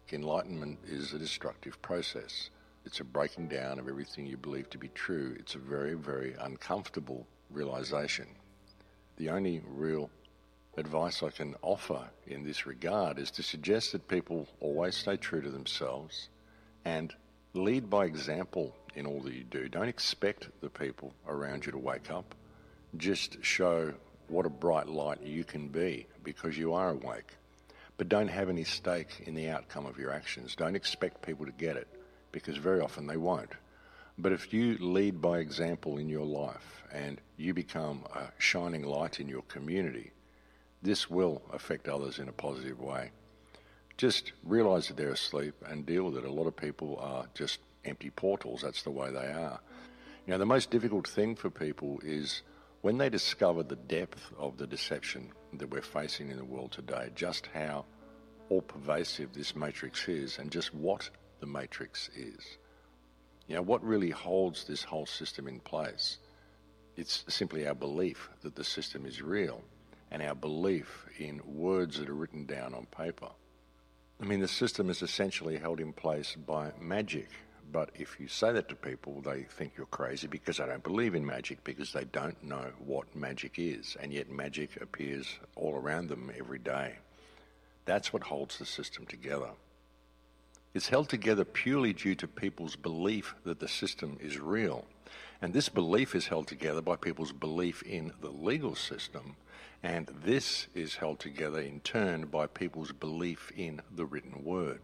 think enlightenment is a destructive process. It's a breaking down of everything you believe to be true. It's a very, very uncomfortable realization. The only real advice I can offer in this regard is to suggest that people always stay true to themselves and lead by example in all that you do. Don't expect the people around you to wake up. Just show what a bright light you can be because you are awake. But don't have any stake in the outcome of your actions. Don't expect people to get it, because very often they won't. But if you lead by example in your life and you become a shining light in your community, this will affect others in a positive way. Just realize that they're asleep and deal with it. A lot of people are just empty portals. That's the way they are. You know, the most difficult thing for people is when they discover the depth of the deception that we're facing in the world today, just how all-pervasive this matrix is and just what the matrix is. You know, what really holds this whole system in place? It's simply our belief that the system is real and our belief in words that are written down on paper. I mean, the system is essentially held in place by magic. But if you say that to people, they think you're crazy because they don't believe in magic, because they don't know what magic is, and yet magic appears all around them every day. That's what holds the system together. It's held together purely due to people's belief that the system is real. And this belief is held together by people's belief in the legal system, and this is held together in turn by people's belief in the written word.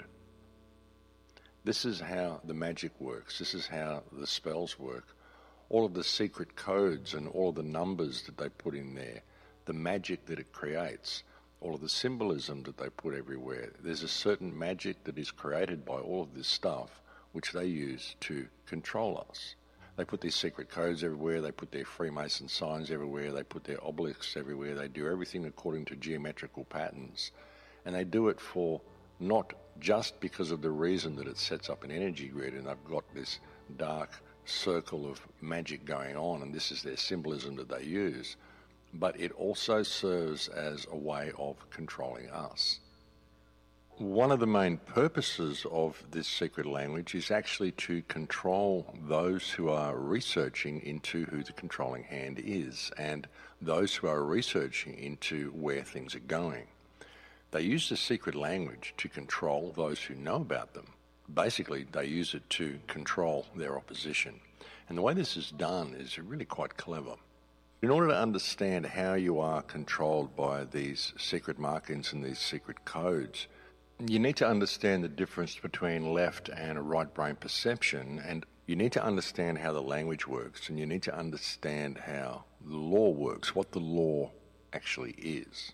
This is how the magic works. This is how the spells work. All of the secret codes and all of the numbers that they put in there, the magic that it creates, all of the symbolism that they put everywhere. There's a certain magic that is created by all of this stuff which they use to control us. They put these secret codes everywhere, they put their Freemason signs everywhere, they put their obelisks everywhere, they do everything according to geometrical patterns. And they do it for not just because of the reason that it sets up an energy grid and they've got this dark circle of magic going on and this is their symbolism that they use, but it also serves as a way of controlling us. One of the main purposes of this secret language is actually to control those who are researching into who the controlling hand is and those who are researching into where things are going. They use the secret language to control those who know about them. Basically, they use it to control their opposition. And the way this is done is really quite clever. In order to understand how you are controlled by these secret markings and these secret codes, you need to understand the difference between left and right brain perception, and you need to understand how the language works, and you need to understand how the law works, what the law actually is.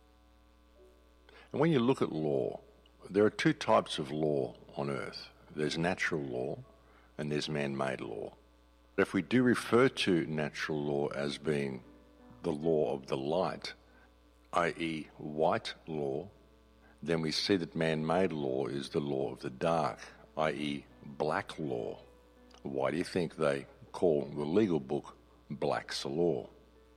And when you look at law, there are two types of law on Earth. There's natural law and there's man-made law. If we do refer to natural law as being the law of the light, i.e. white law, then we see that man-made law is the law of the dark, i.e. black law. Why do you think they call the legal book Black's Law?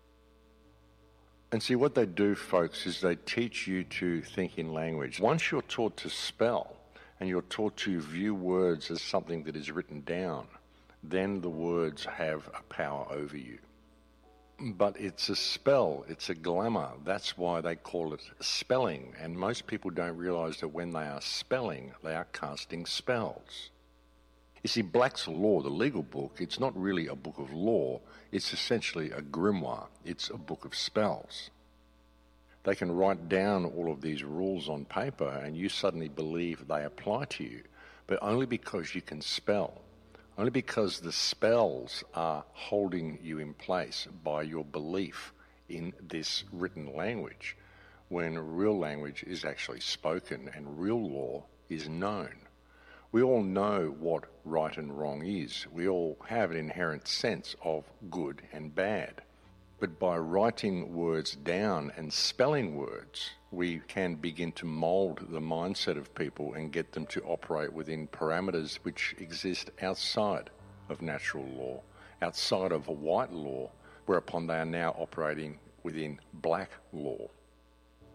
And see, what they do, folks, is they teach you to think in language. Once you're taught to spell and you're taught to view words as something that is written down, then the words have a power over you. But it's a spell, it's a glamour. That's why they call it spelling. And most people don't realize that when they are spelling, they are casting spells. You see, Black's Law, the legal book, it's not really a book of law. It's essentially a grimoire. It's a book of spells. They can write down all of these rules on paper and you suddenly believe they apply to you, but only because you can spell. Only because the spells are holding you in place by your belief in this written language, when real language is actually spoken and real law is known. We all know what right and wrong is. We all have an inherent sense of good and bad. But by writing words down and spelling words, we can begin to mold the mindset of people and get them to operate within parameters which exist outside of natural law, outside of a white law, whereupon they are now operating within black law.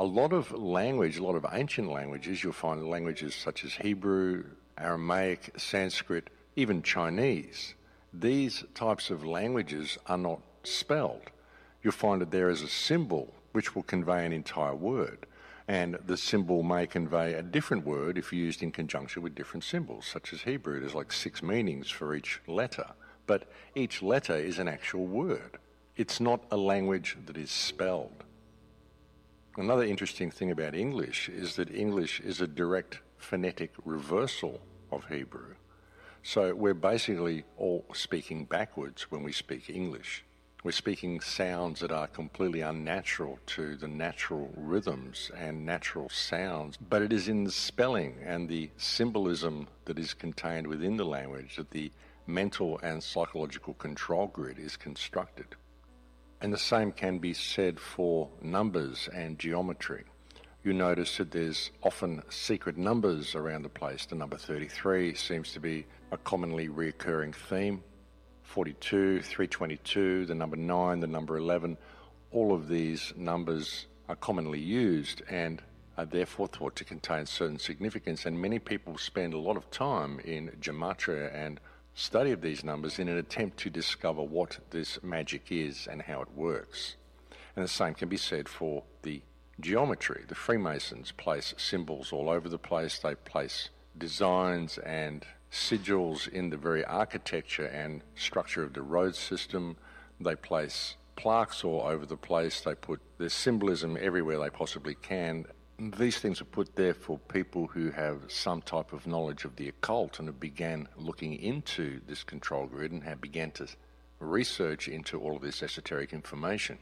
A lot of language, a lot of ancient languages, you'll find languages such as Hebrew, Aramaic, Sanskrit, even Chinese. These types of languages are not spelled. You'll find that there is a symbol which will convey an entire word, and the symbol may convey a different word if used in conjunction with different symbols, such as Hebrew. There's like 6 meanings for each letter, but each letter is an actual word. It's not a language that is spelled. Another interesting thing about English is that English is a direct phonetic reversal of Hebrew. So we're basically all speaking backwards when we speak English. We're speaking sounds that are completely unnatural to the natural rhythms and natural sounds, but it is in the spelling and the symbolism that is contained within the language that the mental and psychological control grid is constructed. And the same can be said for numbers and geometry. You notice that there's often secret numbers around the place. The number 33 seems to be a commonly recurring theme. 42, 322, the number 9, the number 11, all of these numbers are commonly used and are therefore thought to contain certain significance. And many people spend a lot of time in gematria and study of these numbers in an attempt to discover what this magic is and how it works. And the same can be said for the geometry. The Freemasons place symbols all over the place. They place designs and sigils in the very architecture and structure of the road system. They place plaques all over the place. They put their symbolism everywhere they possibly can. These things are put there for people who have some type of knowledge of the occult and have began looking into this control grid and have began to research into all of this esoteric information.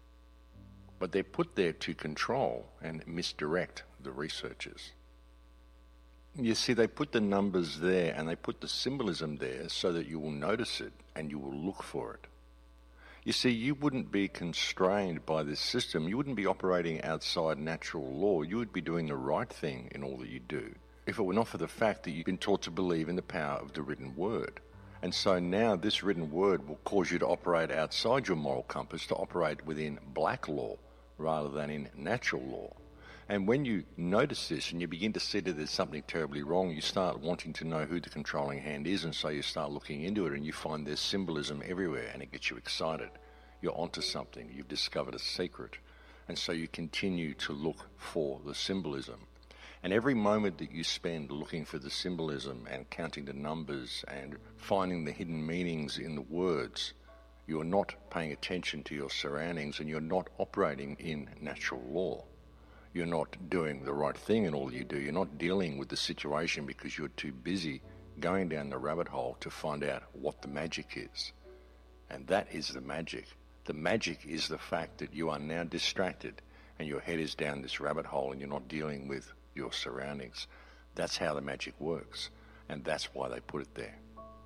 But they're put there to control and misdirect the researchers. You see, they put the numbers there and they put the symbolism there so that you will notice it and you will look for it. You see, you wouldn't be constrained by this system. You wouldn't be operating outside natural law. You would be doing the right thing in all that you do, if it were not for the fact that you've been taught to believe in the power of the written word. And so now this written word will cause you to operate outside your moral compass, to operate within black law rather than in natural law. And when you notice this and you begin to see that there's something terribly wrong, you start wanting to know who the controlling hand is, and so you start looking into it and you find there's symbolism everywhere and it gets you excited. You're onto something. You've discovered a secret. And so you continue to look for the symbolism. And every moment that you spend looking for the symbolism and counting the numbers and finding the hidden meanings in the words, you're not paying attention to your surroundings and you're not operating in natural law. You're not doing the right thing in all you do. You're not dealing with the situation because you're too busy going down the rabbit hole to find out what the magic is. And that is the magic. The magic is the fact that you are now distracted and your head is down this rabbit hole and you're not dealing with your surroundings. That's how the magic works. And that's why they put it there.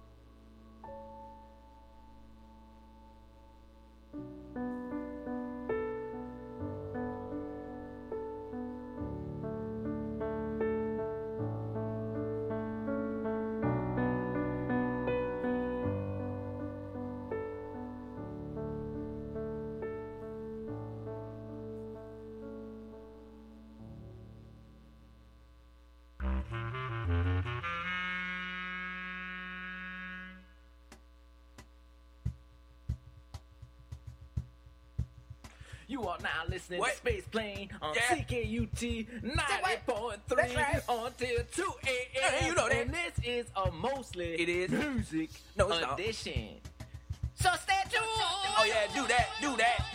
You are now listening to Space Plane on CKUT 90.3 until 2 a.m. You know that. And this is a mostly music edition. So stay tuned. Oh yeah, do that.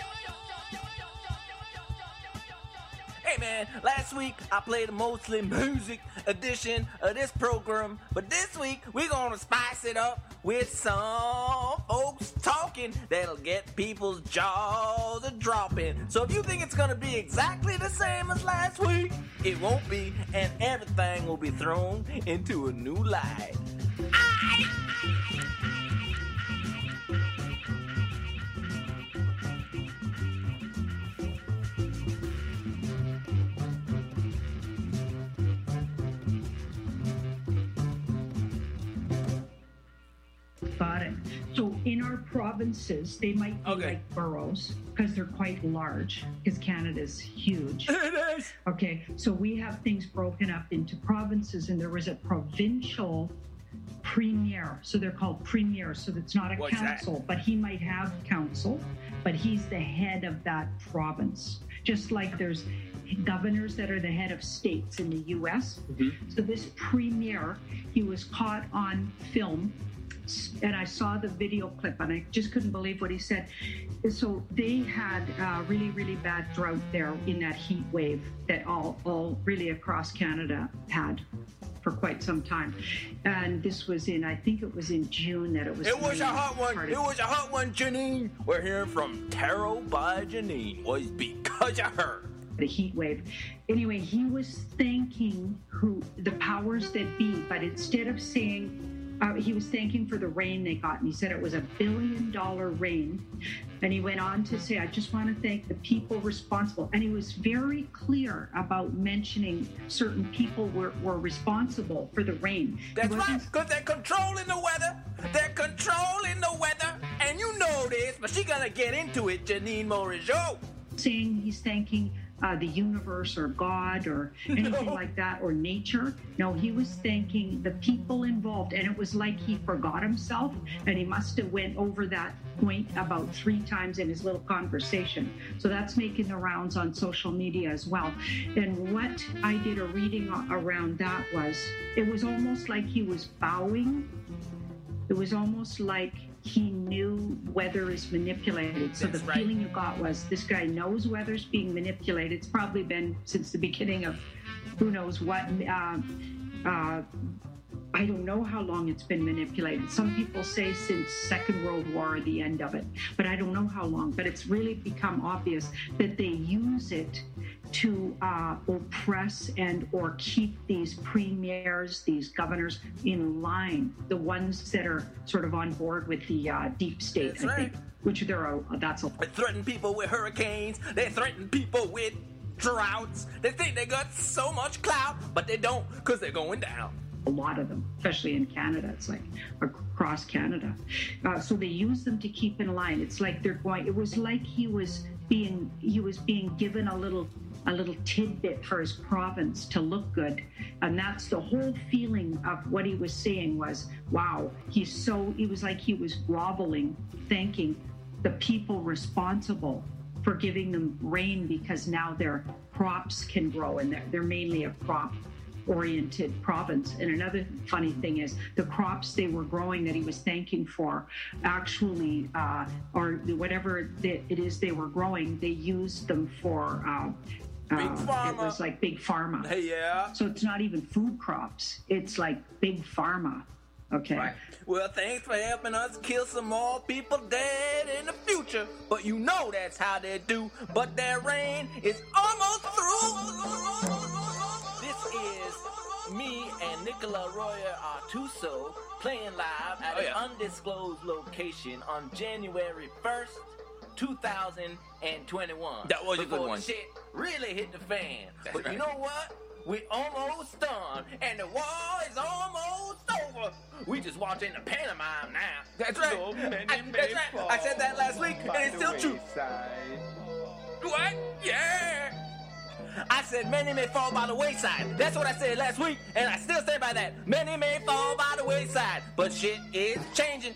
Hey man, last week I played a mostly music edition of this program, but this week we're gonna spice it up with some folks talking that'll get people's jaws a dropping. So if you think it's gonna be exactly the same as last week, it won't be, and everything will be thrown into a new light. Got it. So in our provinces, they might be like boroughs because they're quite large, because Canada's huge. It is. Okay, so we have things broken up into provinces, and there was a provincial premier. So they're called premiers. So it's not a council, but he might have council, but he's the head of that province. Just like there's governors that are the head of states in the US. So this premier, he was caught on film, and I saw the video clip, and I just couldn't believe what he said. So they had a really, really bad drought there in that heat wave that all really across Canada had for quite some time. And this was I think it was in June that it was. It was a hot one. It was a hot one, Janine. We're hearing from Tarot by Janine. Was because of her. The heat wave. Anyway, he was thanking the powers that be, but instead of saying, he was thanking for the rain they got, and he said it was $1 billion rain. And he went on to say, I just want to thank the people responsible. And he was very clear about mentioning certain people were responsible for the rain. That's right, because they're controlling the weather. They're controlling the weather. And you know this, but she's going to get into it, Janine Morizot. Saying he's thanking the universe or God or anything like that, or nature. No, he was thanking the people involved, and it was like he forgot himself, and he must have went over that point about 3 times in his little conversation. So that's making the rounds on social media as well. And what I did a reading around that was, it was almost like he was bowing. It was almost like he knew weather is manipulated. So the feeling you got was, this guy knows weather's being manipulated. It's probably been since the beginning of who knows what. I don't know how long it's been manipulated. Some people say since Second World War, the end of it, but I don't know how long. But it's really become obvious that they use it to oppress or keep these premiers, these governors in line, the ones that are sort of on board with the deep state, That's right. think, which They threaten people with hurricanes. They threaten people with droughts. They think they got so much clout, but they don't, because they're going down. A lot of them, especially in Canada. It's like across Canada. So they use them to keep in line. It's like they're going. It was like he was being given a little tidbit for his province to look good, and that's the whole feeling of what he was saying was, wow, it was like he was groveling, thanking the people responsible for giving them rain, because now their crops can grow, and they're mainly a crop-oriented province. And another funny thing is, the crops they were growing that he was thanking for actually, or whatever it is they were growing, they used them for Big Pharma. It was like Big Pharma. Yeah. So it's not even food crops. It's like Big Pharma. Okay. Right. Well, thanks for helping us kill some more people dead in the future. But you know that's how they do. But their reign is almost through. This is me and Nicola Royer Artuso playing live at an undisclosed location on January 1st, 2021. That was a good one. Shit really hit the fan. That's but right. You know what? We almost done, and the war is almost over. We just watching the pantomime now. That's right. That's right. I said that last week, and it's still true. What? Yeah. I said many may fall by the wayside. That's what I said last week, and I still stand by that. Many may fall by the wayside, but shit is changing.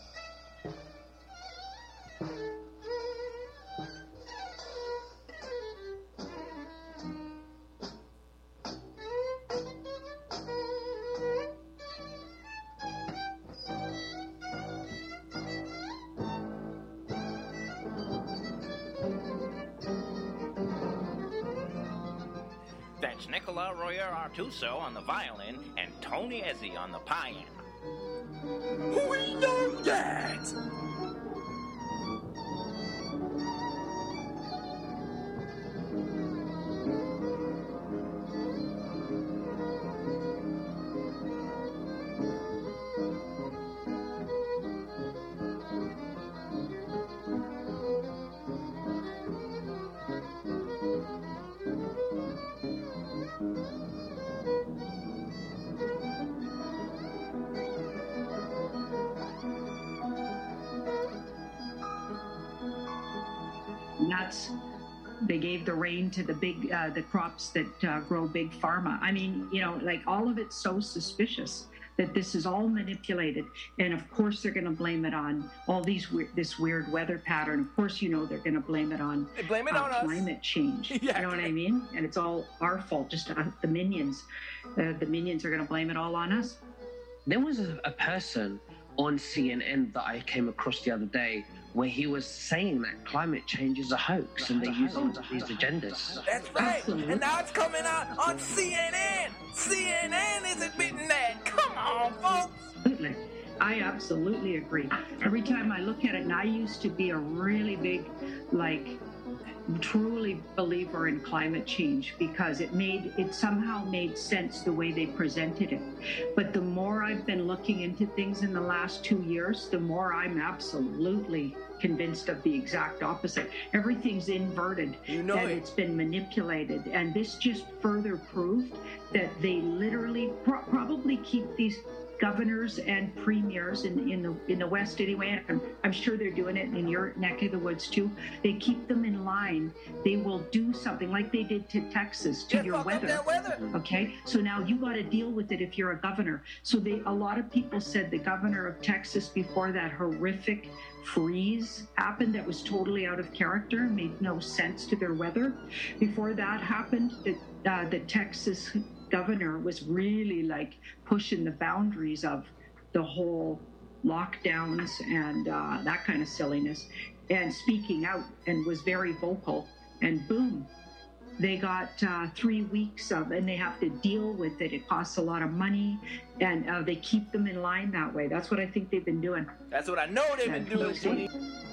That's Nicola Royer Artuso on the violin and Tony Ezzy on the piano. We know that! And they gave the rain to the crops that grow big pharma. I mean, like all of it's so suspicious that this is all manipulated. And of course they're going to blame it on all this weird weather pattern. Of course, they're going to blame it on climate change. Yeah. You know what I mean? And it's all our fault, just the minions. The minions are going to blame it all on us. There was a person on CNN that I came across the other day where he was saying that climate change is a hoax and they're using these agendas. That's right. Absolutely. And now it's coming out on CNN. CNN is admitting that. Come on, folks. Absolutely. I absolutely agree. Every time I look at it, and I used to be a really big, truly believer in climate change because it somehow made sense the way they presented it. But the more I've been looking into things in the last 2 years, the more I'm absolutely convinced of the exact opposite. Everything's inverted and it's been manipulated. And this just further proved that they literally probably keep these governors and premiers in the West anyway, and I'm sure they're doing it in your neck of the woods too. They keep them in line. They will do something like they did to Texas, to your weather. Okay, so now you got to deal with it if you're a governor. So a lot of people said the governor of Texas, before that horrific freeze happened that was totally out of character, made no sense to their weather. Before that happened, the Texas governor was really pushing the boundaries of the whole lockdowns and that kind of silliness, and speaking out, and was very vocal, and boom, they got 3 weeks and they have to deal with it. It costs a lot of money, and they keep them in line that way. That's what I think they've been doing. That's what I know they've been doing.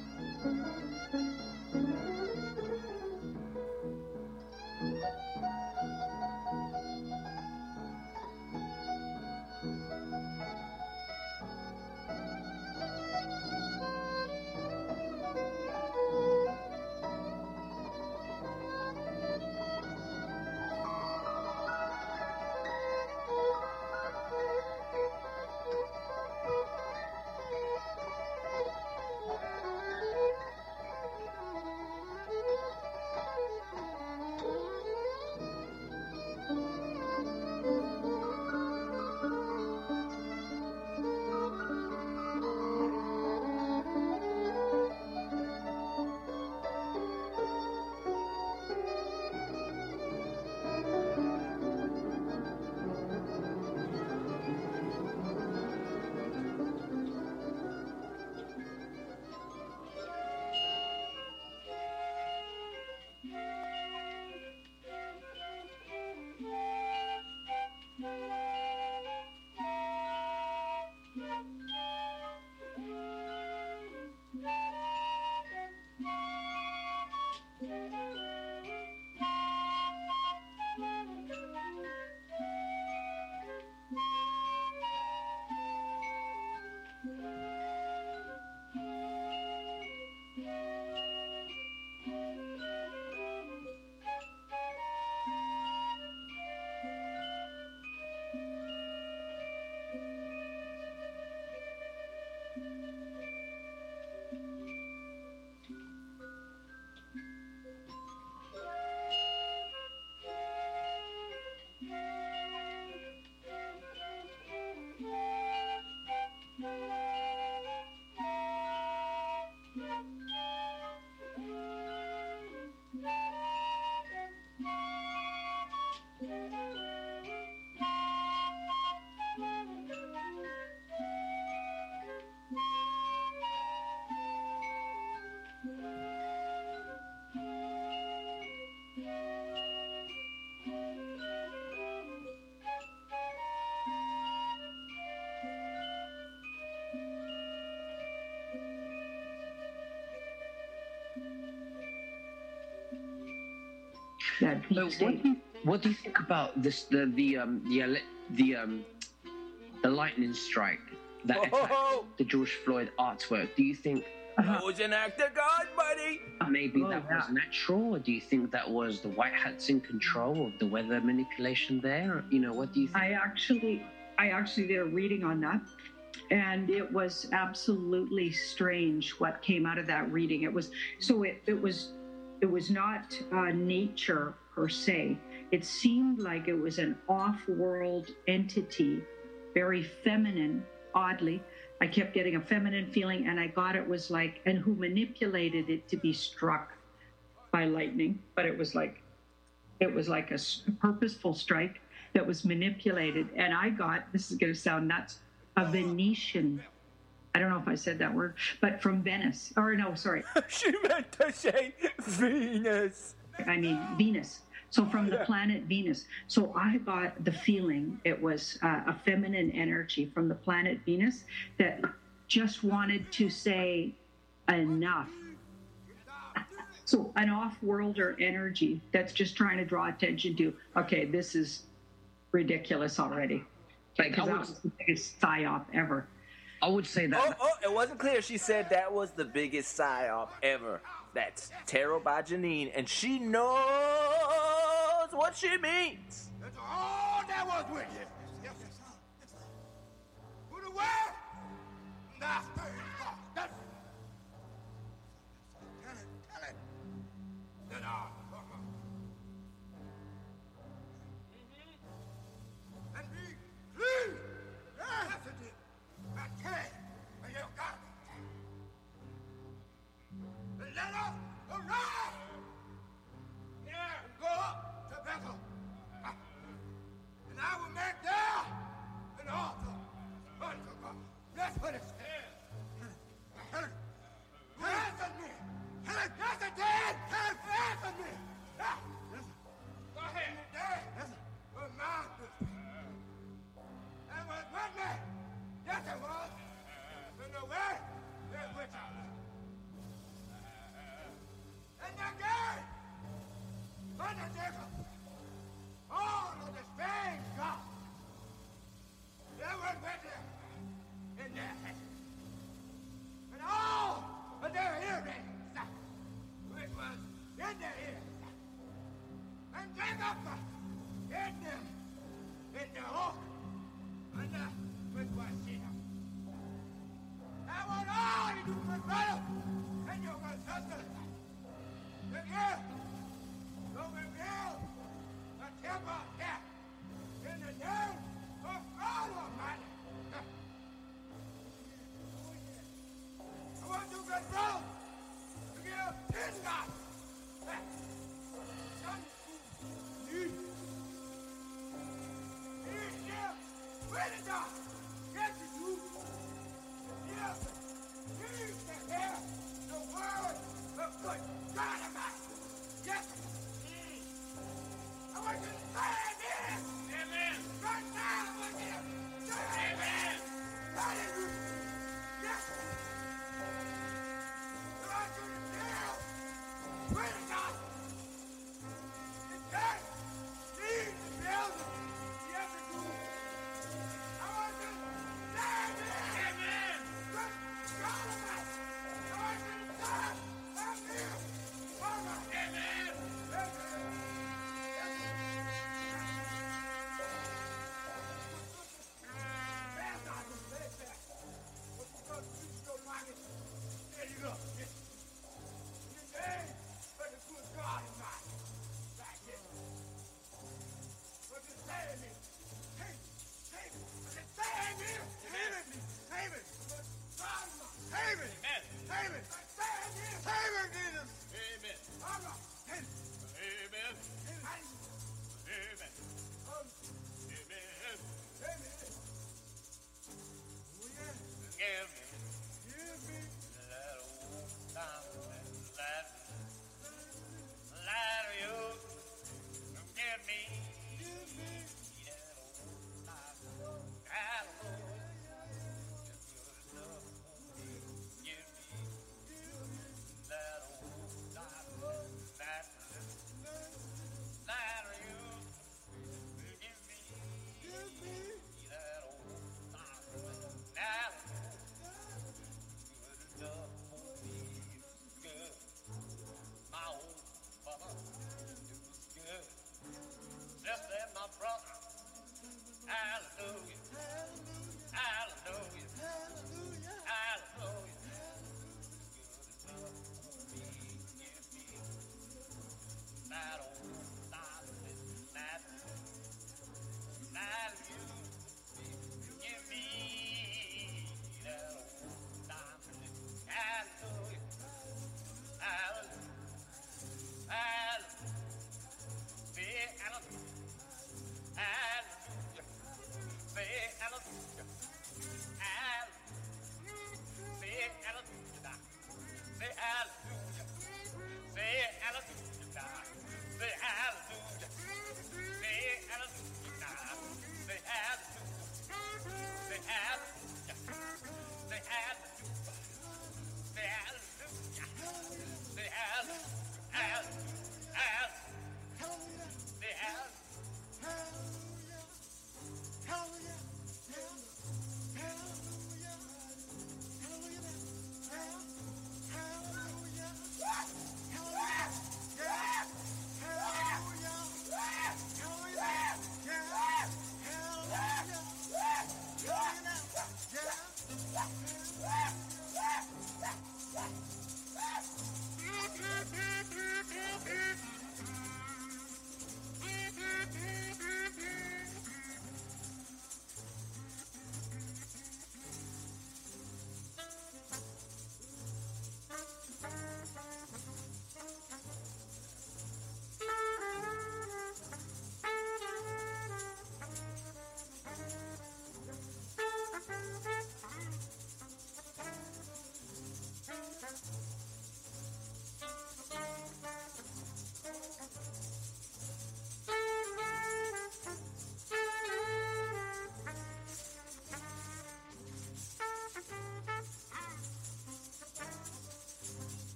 What do you think about this? The lightning strike that attacked the George Floyd artwork. Do you think that was an act of God, buddy? Maybe that was natural, or do you think that was the white hats in control of the weather manipulation there? What do you think? I actually did a reading on that, and it was absolutely strange what came out of that reading. It was nature per se. It seemed like it was an off-world entity, very feminine, oddly. I kept getting a feminine feeling, and I got it was like, and who manipulated it to be struck by lightning, but it was like a purposeful strike that was manipulated. And I got, this is going to sound nuts, a Venetian. I don't know if I said that word, but from Venice. Or no, sorry. She meant to say Venus. I mean, Venus. So from the planet Venus. So I got the feeling it was a feminine energy from the planet Venus that just wanted to say enough. So an off-worlder energy that's just trying to draw attention to, okay, this is ridiculous already. Because that was the biggest psyop ever. I would say that. Oh, it wasn't clear. She said that was the biggest psyop ever. That's Tarot by Janine, and she knows what she means. That's all that was with you. Yes, yes. Who the world? Nah. That's... Tell it. Then and be clean. Yes, it did. Now tell it. And you got it. Let us arise. Yeah, go up to Bethel. And I will make there an altar unto God. That's what it says. Tell it. Answer me. Tell it. Yes, it did. Tell it. Answer me. Listen. Go ahead. Listen. Was my business. And was with me. Yes, it was. In the way, there's witches. And again, undertaker, all of the strange gods, they were with them in their hands. And all of their earrings, which was in their ears, and Jacob hid them in the oak, which was Shittim. That was all you do, my brother, and your sister. The earth will reveal the temple of death in the name of God Almighty. I want you, good brother, to give 10 God. Need here, ready God. Yes, you do. Yes, need to hear the word of good God Almighty. Yes. I want you to say amen. Amen. Right now, I want you to say amen. Hallelujah. Yes. I want you to tell. Pray to God. The church needs the building. Yes, it do. I want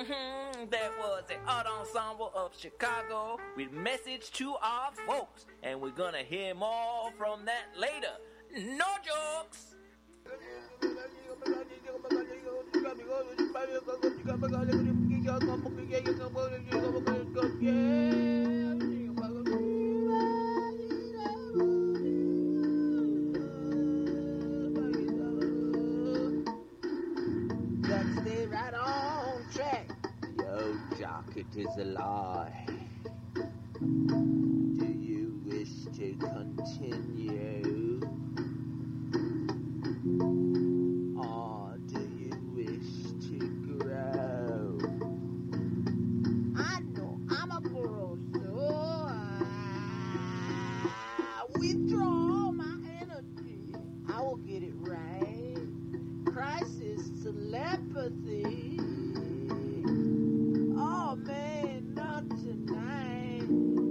That was the Art Ensemble of Chicago with Message to Our Folks. And we're gonna hear more from that later. No jokes! Gotta stay right on track. Yo, Jock, it is a lie. Do you wish to continue? Or do you wish to grow? I know I'm a girl, so I withdraw my energy. I will get it right. Crisis telepathy. Oh man, not tonight.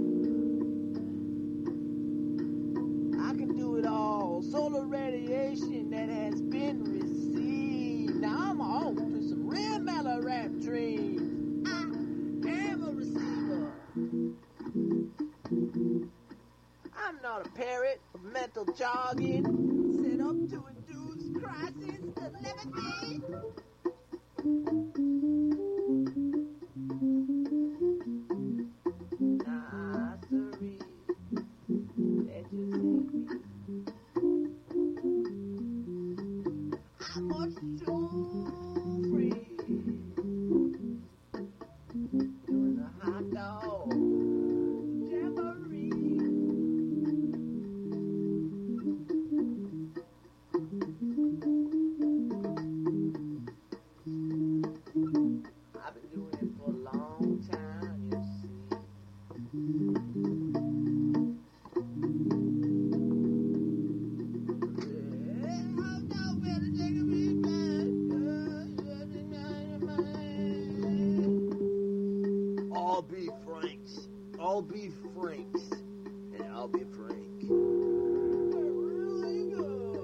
I can do it all. Solar radiation that has been received. Now I'm on to some real mellow rap dreams. I am a receiver. I'm not a parrot of mental jogging set up to induce crisis telepathy. Nah, sorry. That just ain't me. I'm a soul free. Doing a hot dog jamboree. I've been doing it for a long time, you see. I'll be Franks. I'll be Franks. And I'll be Frank. They're really good.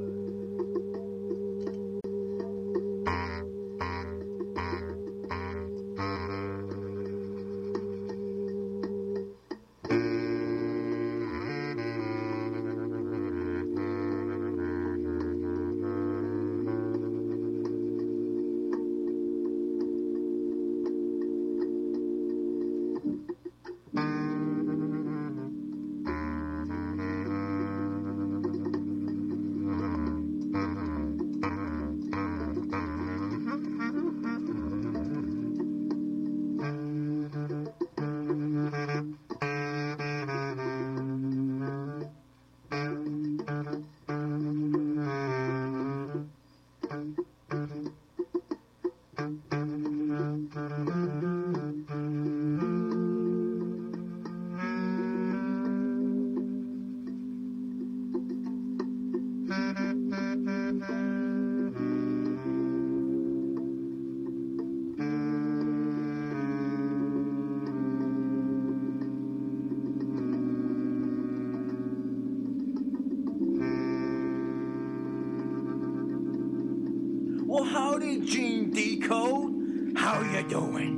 Well, howdy, Gene Decode. How you doing?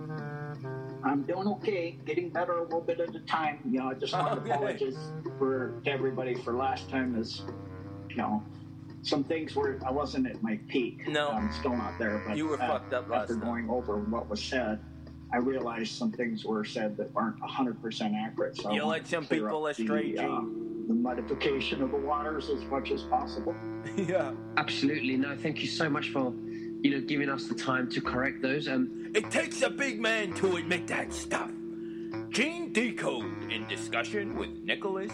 I'm doing okay, getting better a little bit at a time. You know, I just want to apologize to everybody for last time. As you know, some things were I wasn't at my peak. No. I'm still not there. But You were fucked up last after time. going over what was said, I realized some things were said that aren't 100% accurate. So I You want led to some clear people up astray, the, Gene. the modification of the waters as much as possible. Yeah. Absolutely. No, thank you so much for, giving us the time to correct those. It takes a big man to admit that stuff. Gene Decode in discussion with Nicholas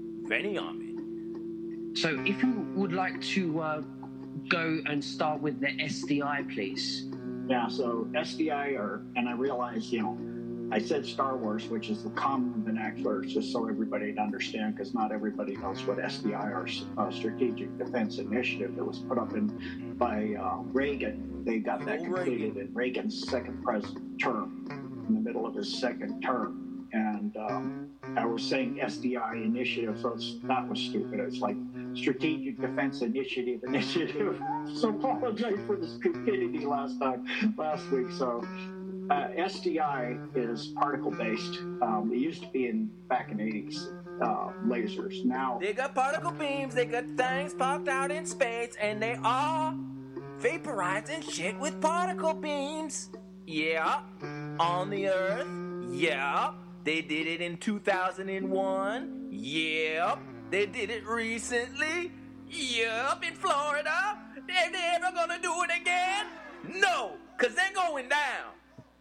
Veniamin. So if you would like to go and start with the SDI, please. Yeah, so SDI and I realize, I said Star Wars, which is the common vernacular, just so everybody to understand, because not everybody knows what SDI or Strategic Defense Initiative that was put up by Reagan. They got that completed in Reagan's second president term, in the middle of his second term. And I was saying SDI initiative, so that was stupid. It's like Strategic Defense Initiative. So apologize for the stupidity last week. So SDI is particle-based. It used to be back in the 80s, lasers. Now they got particle beams, they got things popped out in space, and they are vaporizing shit with particle beams. Yeah, on the Earth. Yeah, they did it in 2001. Yeah, they did it recently. Yep, in Florida. They're never gonna do it again? No, because they're going down.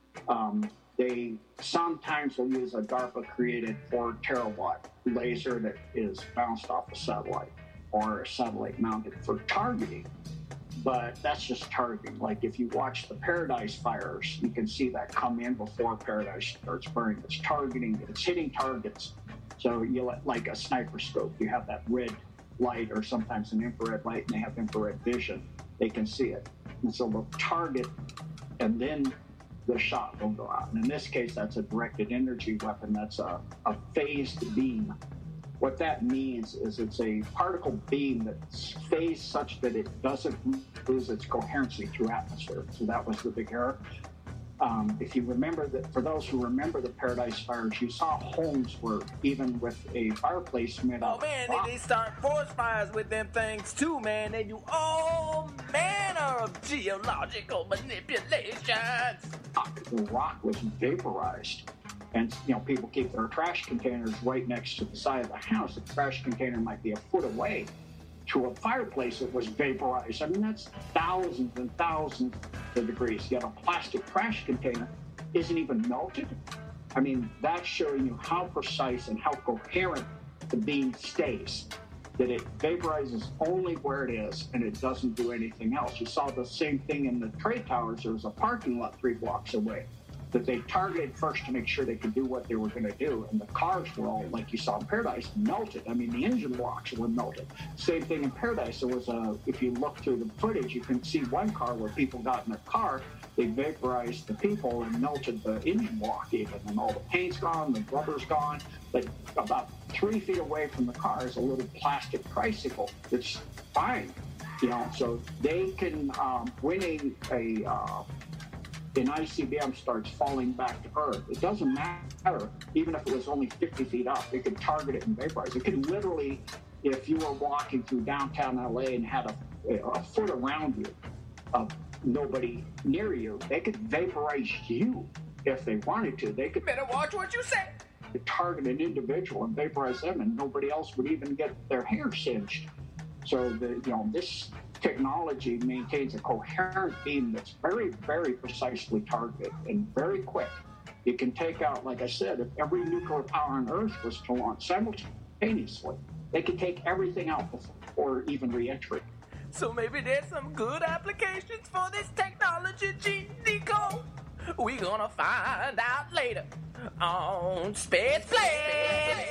They sometimes will use a DARPA-created 4 terawatt laser that is bounced off a satellite or a satellite mounted for targeting. But that's just targeting. Like if you watch the Paradise fires, you can see that come in before Paradise starts burning. It's targeting, it's hitting targets. So you like a sniper scope, you have that red light or sometimes an infrared light, and they have infrared vision. They can see it. And so they'll target, and then the shot will go out. And in this case, that's a directed energy weapon. That's a phased beam. What that means is it's a particle beam that's phased such that it doesn't lose its coherency through atmosphere. So that was the big error. If you remember that, for those who remember the Paradise fires, you saw homes where even with a fireplace made Oh man, they start forest fires with them things too, man. They do all manner of geological manipulations. The rock was vaporized. And, people keep their trash containers right next to the side of the house. The trash container might be a foot away to a fireplace that was vaporized. I mean, that's thousands and thousands of degrees. Yet a plastic trash container isn't even melted. I mean, that's showing you how precise and how coherent the beam stays, that it vaporizes only where it is and it doesn't do anything else. You saw the same thing in the trade towers. There was a parking lot 3 blocks away that they targeted first to make sure they could do what they were going to do. And the cars were all, like you saw in Paradise, melted. I mean, the engine blocks were melted. Same thing in Paradise. There was if you look through the footage, you can see one car where people got in a car, they vaporized the people and melted the engine block even. And all the paint's gone, the rubber's gone. But about 3 feet away from the car is a little plastic tricycle that's fine. So they can, winning an ICBM starts falling back to Earth. It doesn't matter, even if it was only 50 feet up, it could target it and vaporize. It could literally, if you were walking through downtown LA and had a foot around you of nobody near you, they could vaporize you if they wanted to. They could better watch what you say. Target an individual and vaporize them, and nobody else would even get their hair singed. So this technology maintains a coherent beam that's very, very precisely targeted and very quick. It can take out, like I said, if every nuclear power on Earth was to launch simultaneously, they could take everything out before even re-entry. So maybe there's some good applications for this technology, Nico. We're gonna find out later on Space Play.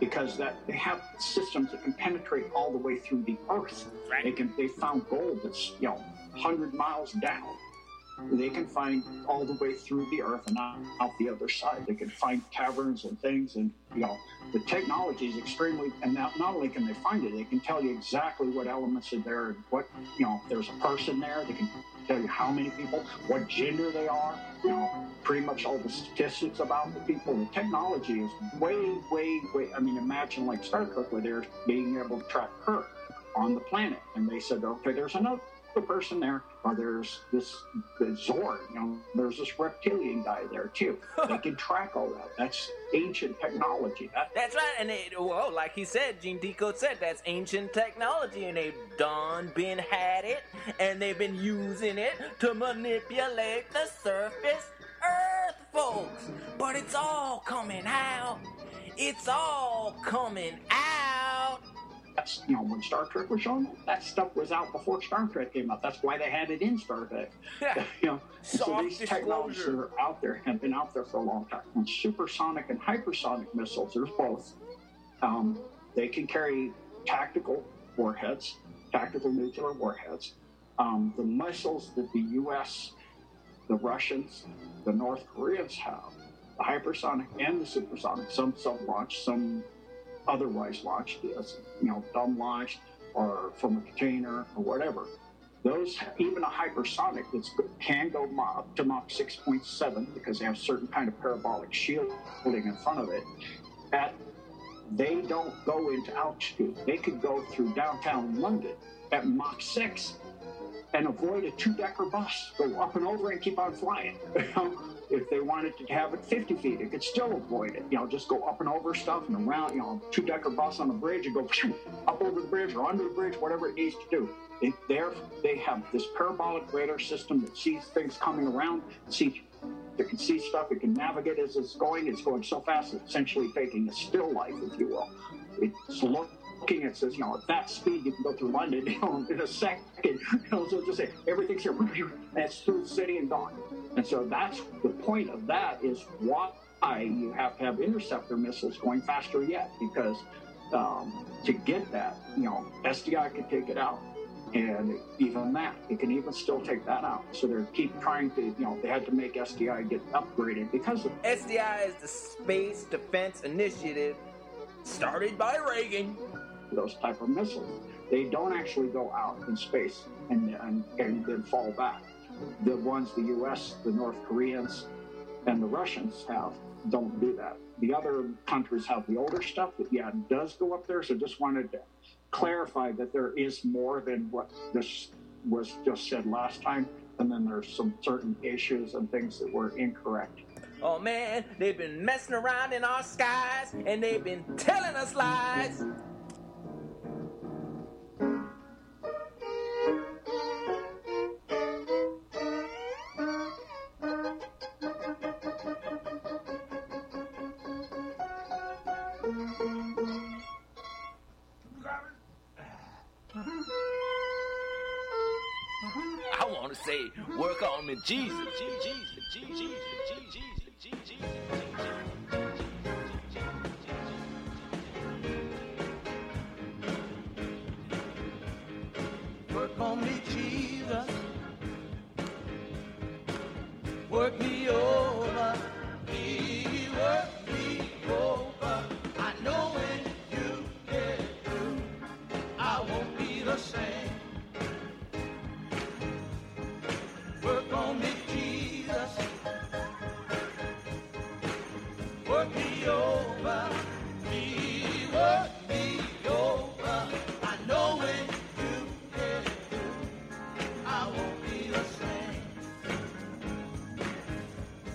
because that they have systems that can penetrate all the way through the earth. Right. They found gold that's 100 miles down. They can find all the way through the earth and out the other side. They can find caverns and things, and the technology is extremely. And not only can they find it, they can tell you exactly what elements are there. What if there's a person there, they can tell you how many people, what gender they are. Pretty much all the statistics about the people. The technology is way. I mean, imagine like Star Trek, where they're being able to track her on the planet, and they said, okay, there's another person there, or there's the Zord, there's this reptilian guy there too. They can track all that. That's ancient technology. That's right, and like he said, Gene Decode said, that's ancient technology, and they've had it, and they've been using it to manipulate the surface Earth, folks. But it's all coming out. It's all coming out. That's, when Star Trek was shown, that stuff was out before Star Trek came out. That's why they had it in Star Trek. Yeah. So these technologies that are out there have been out there for a long time. And supersonic and hypersonic missiles, there's both. They can carry tactical warheads, tactical nuclear warheads. The missiles that the U.S., the Russians, the North Koreans have, the hypersonic and the supersonic, some self-launched, some otherwise launched, dumb launched or from a container or whatever. Those, even a hypersonic that can go up to Mach 6.7 because they have certain kind of parabolic shielding in front of it, they don't go into altitude. They could go through downtown London at Mach 6 and avoid a 2-decker bus, go up and over and keep on flying. If they wanted to have it 50 feet, it could still avoid it. Just go up and over stuff and around, 2-decker bus on the bridge and go up over the bridge or under the bridge, whatever it needs to do. They have this parabolic radar system that sees things coming around, it can see stuff, it can navigate as it's going so fast, it's essentially taking a still life, if you will. It's looking, it says, at that speed, you can go through London, in a second. So just say, everything's here, and it's through the city and gone. And so that's the point of that, is why you have to have interceptor missiles going faster yet, because to get that, SDI could take it out. And even that, it can even still take that out. So they keep trying to, they had to make SDI get upgraded because of SDI is the Space Defense Initiative started by Reagan. Those type of missiles. They don't actually go out in space and then fall back. The ones the U.S., the North Koreans, and the Russians don't do that. The other countries have the older stuff that, does go up there. So just wanted to clarify that there is more than what this was just said last time. And then there's some certain issues and things that were incorrect. Oh man, they've been messing around in our skies and they've been telling us lies. I want to say, work on me, Jesus. Work on me, Jesus. Work me over. Work me over. I know when you get through, I won't be the same. Work on me, Jesus. Work me over. Work me over. I know when you get through, I won't be the same.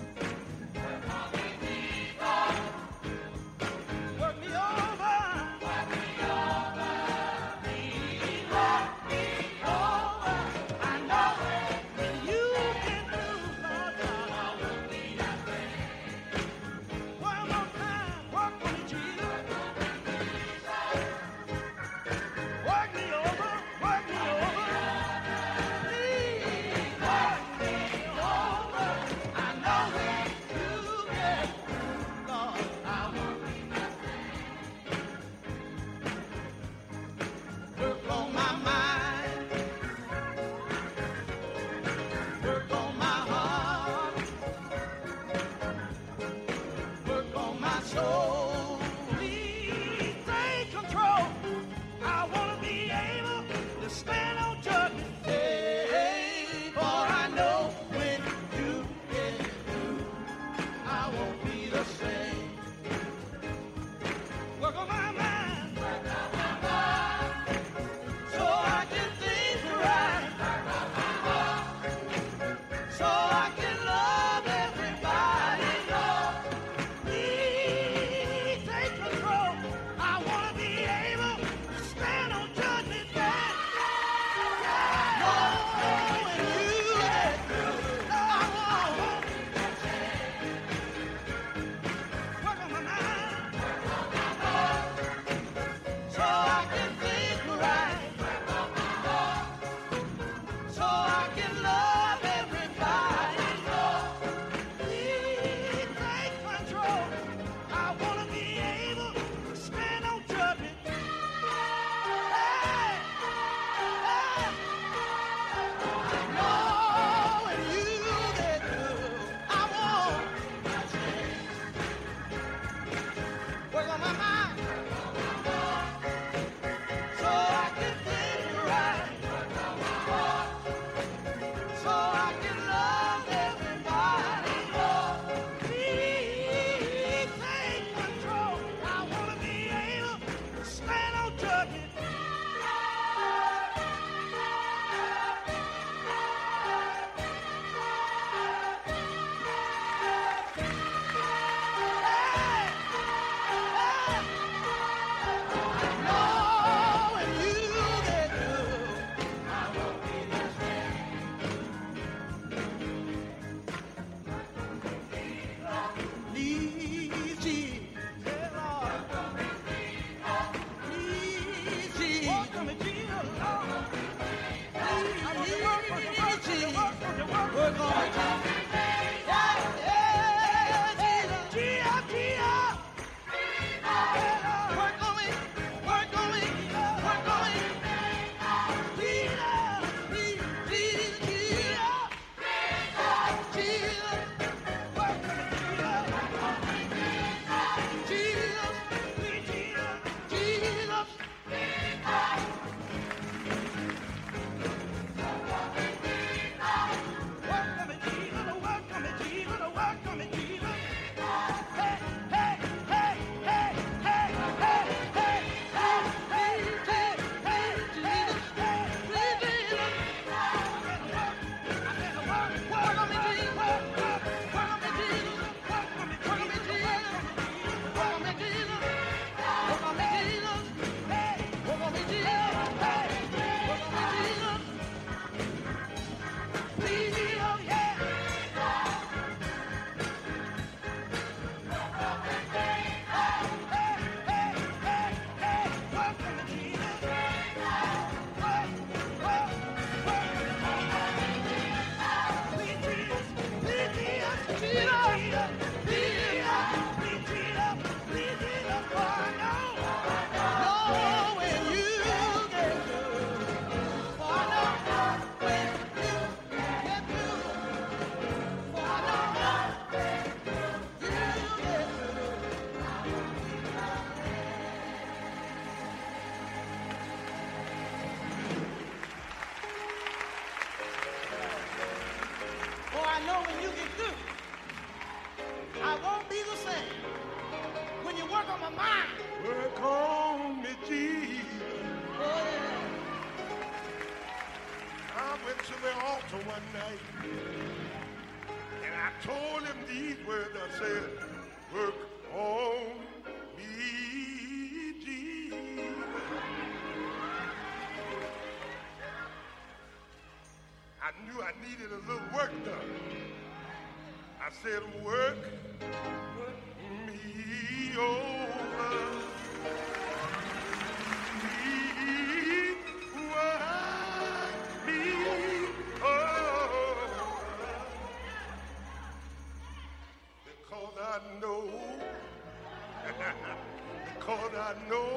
went to the altar one night, and I told him these words. I said, work on me, Jesus. I knew I needed a little work done. I said, work me over. Because I know because I know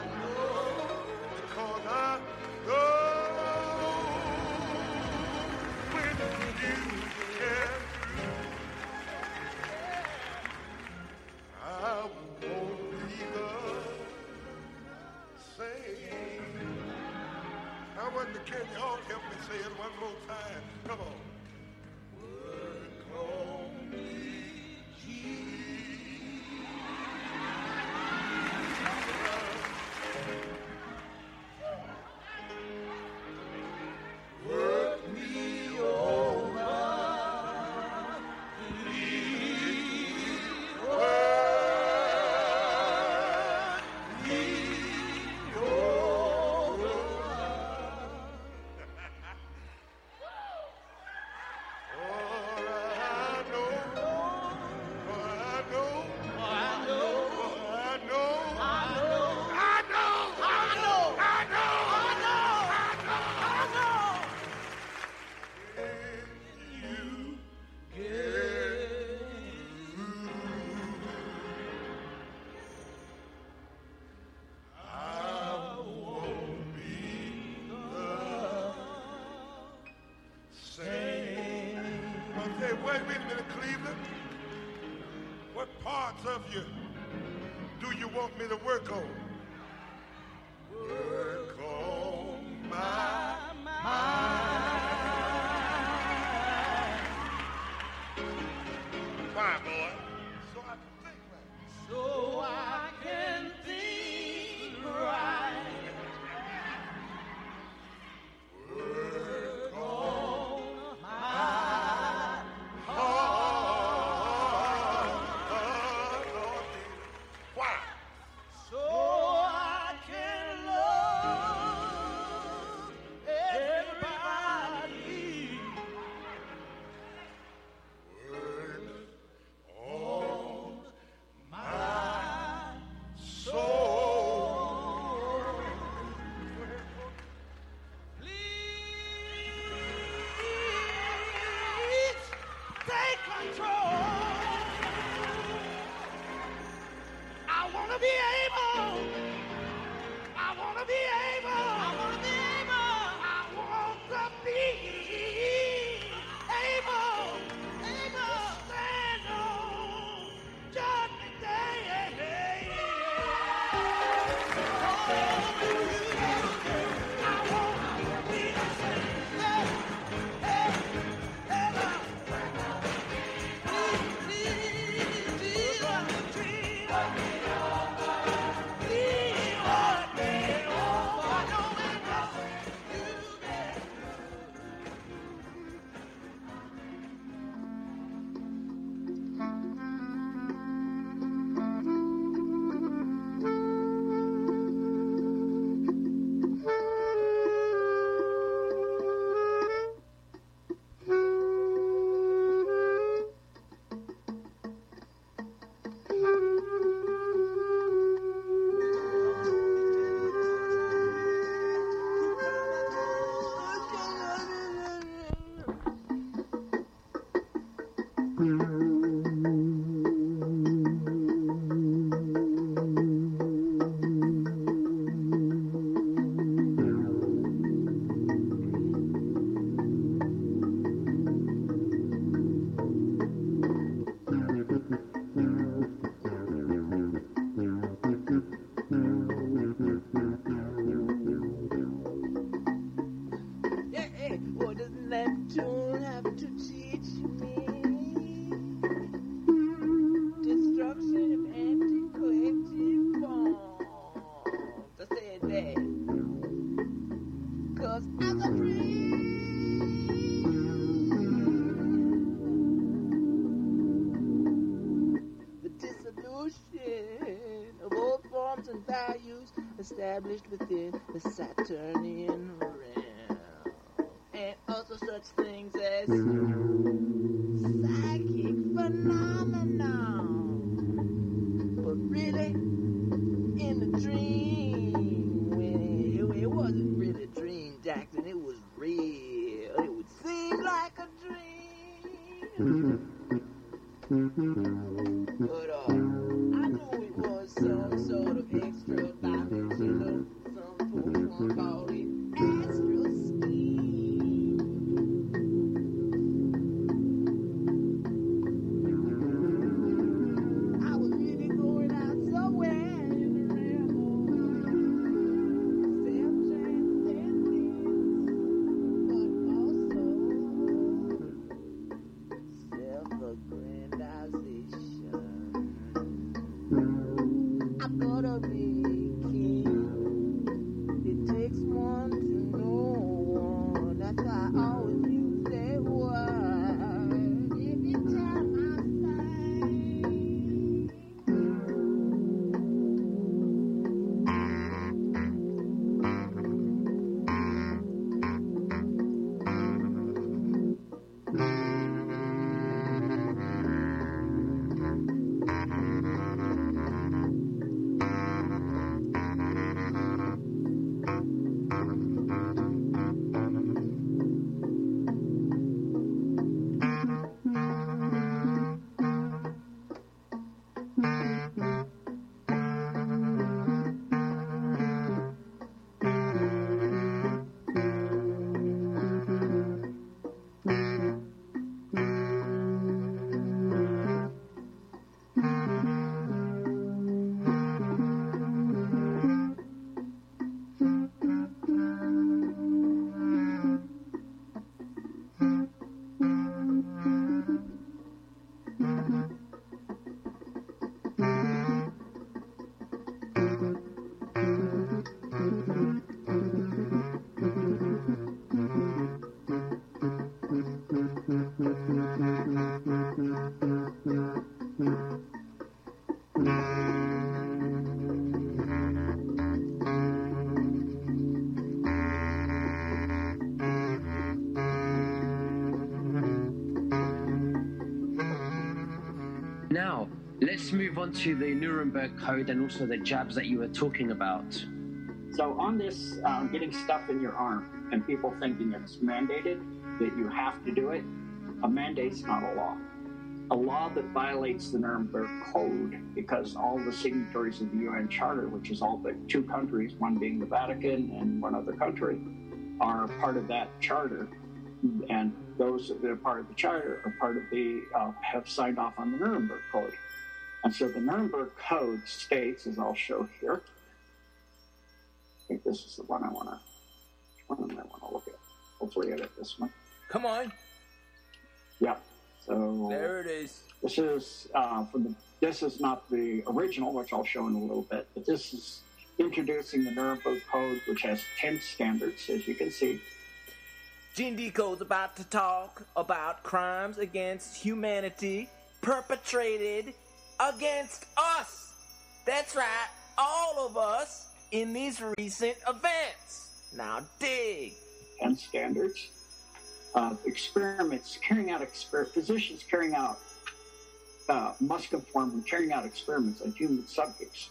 when you can, I won't be the same. I wonder, can you all help me say it one more time? Come on. Work on me. Work me over, please. Work me over. Wait a minute, Cleveland. What parts of you do you want me to work on? Work on my mind. Why, boy? So I can think right. So I can think right. Work on my why? So I can love everybody. Word on my soul. Please take control. I wanna be able. I wanna be able. I wanna be able. I want to be able. Able. Stand on Judgment Day. I want to be What does Neptune have to teach me? Destruction of anti-collective bonds. I said that. 'Cause as I dream established within the Saturnian realm, and also such things as psychic phenomenon. But really, in the dream, when it wasn't really a dream, Jackson, it was real. It would seem like a dream. But I knew it was some sort of extra dimensional, some folks call it astral scheme. I was really going out somewhere in the realm of self-transcendence, but also self-aggrandization. I'm gonna be king. It takes one to know one. That's why I always use that word every time I Now, let's move on to the Nuremberg Code and also the jabs that you were talking about. So on this, getting stuff in your arm and people thinking it's mandated, that you have to do it, a mandate's not a law. A law that violates the Nuremberg Code, because all the signatories of the UN Charter, which is all but 2 countries, one being the Vatican and one other country, are part of that charter. And those that are part of the charter are part of the, have signed off on the Nuremberg Code. And so the Nuremberg Code states, as I'll show here, I think this is the one I want to look at. Hopefully edit this one. Come on. Yeah. So There it is. this is this is not the original, which I'll show in a little bit, but this is introducing the Nuremberg Code, which has 10 standards, as you can see. Gene Deco's about to talk about crimes against humanity perpetrated against us. That's right, all of us in these recent events. Now dig. 10 standards. Experiments, physicians carrying out, must conform when carrying out experiments on human subjects.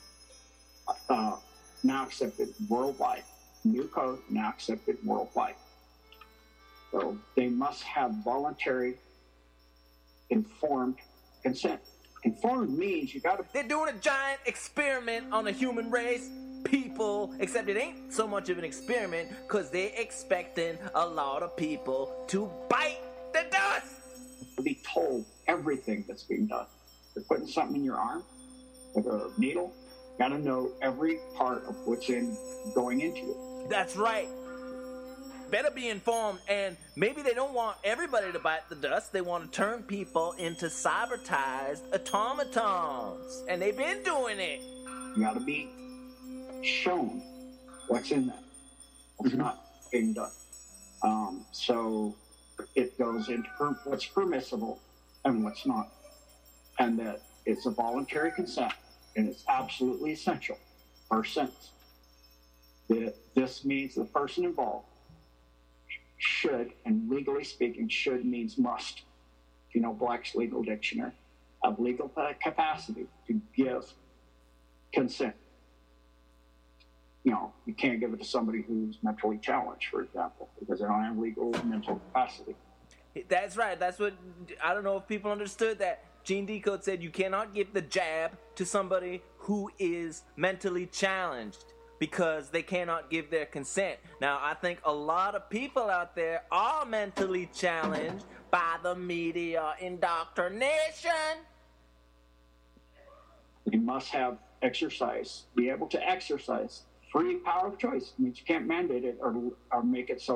Now accepted worldwide. New code, now accepted worldwide. So they must have voluntary, informed consent. Informed means you got to... They're doing a giant experiment on the human race, people, except it ain't so much of an experiment because they're expecting a lot of people to bite the dust. be told everything that's being done. They're putting something in your arm with a needle. Got to know every part of what's going into it. That's right. Better be informed, and maybe they don't want everybody to bite the dust. They want to turn people into cybertized automatons, and they've been doing it. You got to be shown what's in that, what's not being done. So it goes into what's permissible and what's not, and that it's a voluntary consent, and it's absolutely essential. First sentence. This means the person involved should, and legally speaking, should means must, if you know Black's Legal Dictionary, have legal capacity to give consent. You know, you can't give it to somebody who's mentally challenged, for example, because they don't have legal mental capacity. That's right. That's what, I don't know if people understood that. Gene Decode said you cannot give the jab to somebody who is mentally challenged because they cannot give their consent. Now, I think a lot of people out there are mentally challenged by the media indoctrination. You must have exercise, be able to exercise. Free power of choice means you can't mandate it or make it so